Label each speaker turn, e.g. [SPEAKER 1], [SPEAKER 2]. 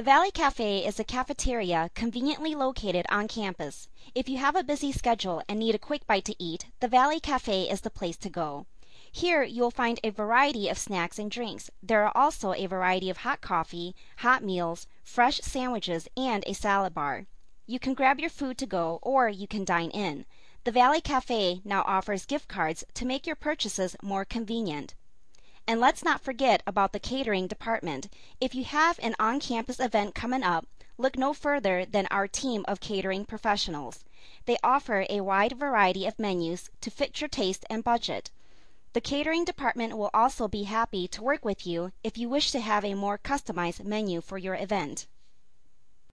[SPEAKER 1] The Valley Cafe is a cafeteria conveniently located on campus. If you have a busy schedule and need a quick bite to eat, the Valley Cafe is the place to go. Here you'll find a variety of snacks and drinks. There are also a variety of hot coffee, hot meals, fresh sandwiches, and a salad bar. You can grab your food to go or you can dine in. The Valley Cafe now offers gift cards to make your purchases more convenient. And let's not forget about the catering department. If you have an on-campus event coming up, look no further than our team of catering professionals. They offer a wide variety of menus to fit your taste and budget. The catering department will also be happy to work with you if you wish to have a more customized menu for your event.